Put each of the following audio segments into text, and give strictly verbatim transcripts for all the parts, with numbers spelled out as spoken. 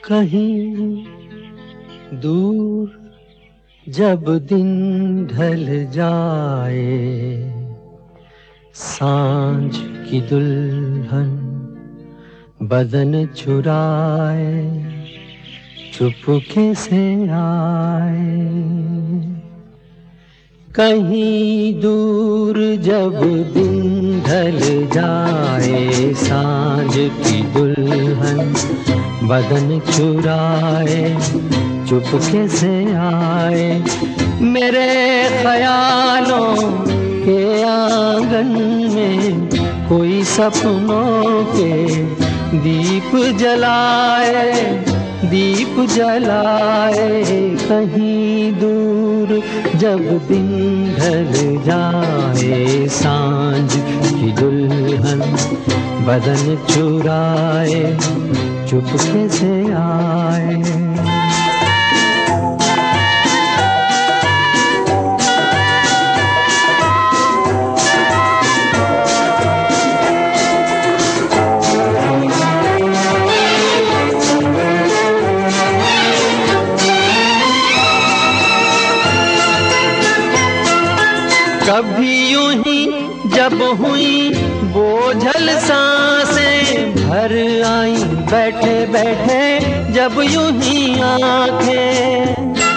कहीं दूर जब दिन ढल जाए, सांझ की दुल्हन बदन चुराए चुपके से आए। कहीं दूर जब दिन ढल जाए, सांझ की दुल्हन बदन चुराए चुपके से आए। मेरे ख्यालों के आंगन में कोई सपनों के दीप जलाए, दीप जलाए। कहीं दूर जब दिन ढल जाए, सांझ की दुल्हन बदन चुराए चुपके से आए। कभी यूं ही जब हुई बोझल सांसें भर आई, बैठे बैठे जब यूं ही आंखें।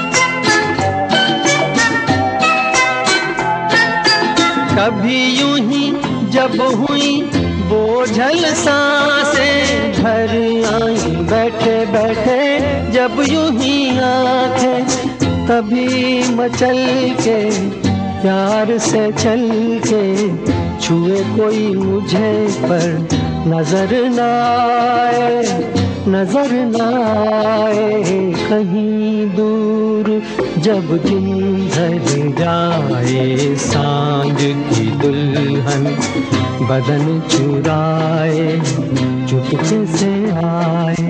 कभी यूं ही जब हुई बोझल सांसें भर आई, बैठे बैठे जब यूं ही आंखें। तभी मचल के प्यार से चल के छुए कोई मुझे पर नजर न आए, नजर न आए। कहीं दूर जब दिन ढल जाए, सांझ की दुल्हन बदन चुराए चुपके से आए।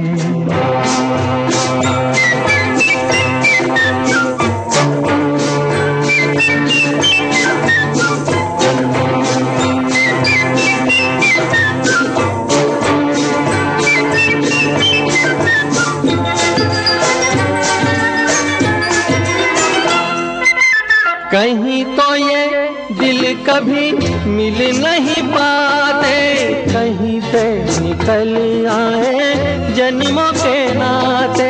कहीं तो ये दिल कभी मिल नहीं पाते, कहीं पे निकल आए जन्मों के नाते।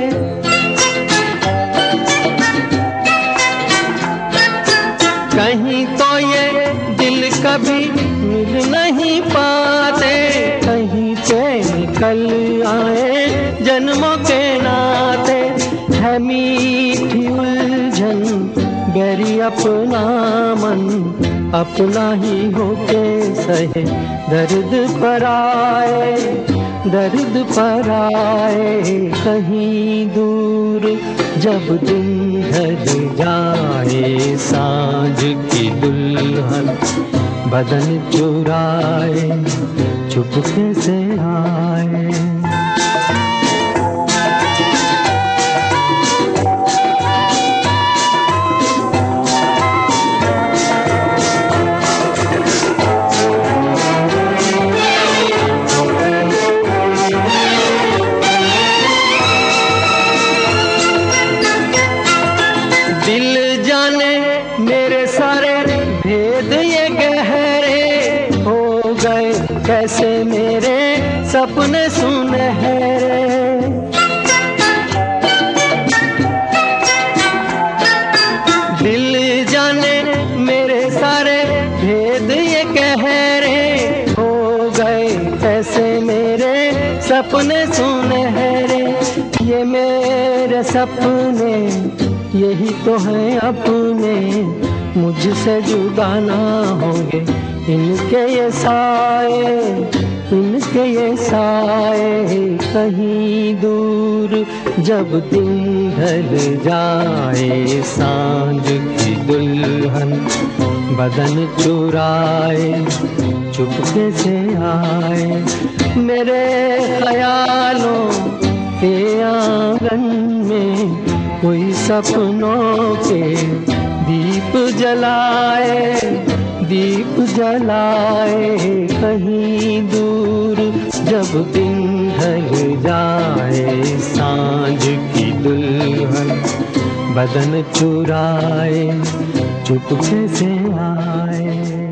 कहीं तो ये दिल कभी मिल नहीं पाते, कहीं पे निकल आए जन्मों के नाते। है मीठी उलझन गैरी अपना मन, अपना ही होके सहे दर्द पर आए, दर्द पर आए। कहीं दूर जब दिन ढल जाए, सांझ की दुल्हन बदन चुराए चुपके से आए। दिल जाने मेरे सारे भेद ये गहरे हो गए, कैसे मेरे सपने सुनहरे। दिल जाने मेरे सारे भेद ये गहरे हो गए, कैसे मेरे सपने सुनहरे। ये मेरे सपने यही तो है अपने, मुझसे जुदा ना होंगे इनके ये साए, इनके ये साए। कहीं दूर जब दिन ढल जाए, सांझ की दुल्हन बदन चुराए चुपके से आए। मेरे ख्यालों के आंगन में कोई सपनों के दीप जलाए, दीप जलाए। कहीं दूर जब दिन ढल जाए सांझ की दुल्हन बदन चुराए चुपके से आए।